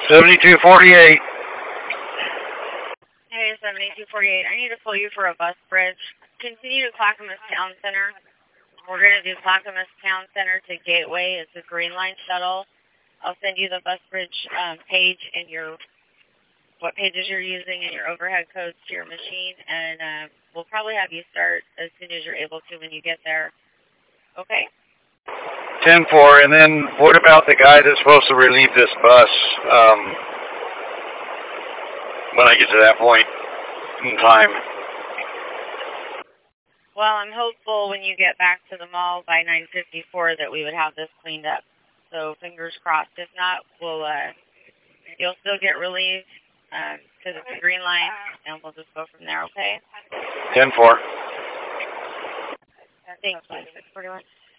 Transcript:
7248. Hey, 7248. I need to pull you for a bus bridge. Continue to Clackamas Town Center. We're going to do Clackamas Town Center to Gateway. It's a Green Line shuttle. I'll send you the bus bridge page and what pages you're using and your overhead codes to your machine, and we'll probably have you start as soon as you're able to when you get there. Okay? 10-4, and then what about the guy that's supposed to relieve this bus when I get to that point in time? Well, I'm hopeful when you get back to the mall by 9:54 that we would have this cleaned up. So fingers crossed. If not, you'll still get relieved because it's a green line, and we'll just go from there, okay? 10-4. Thanks, 641.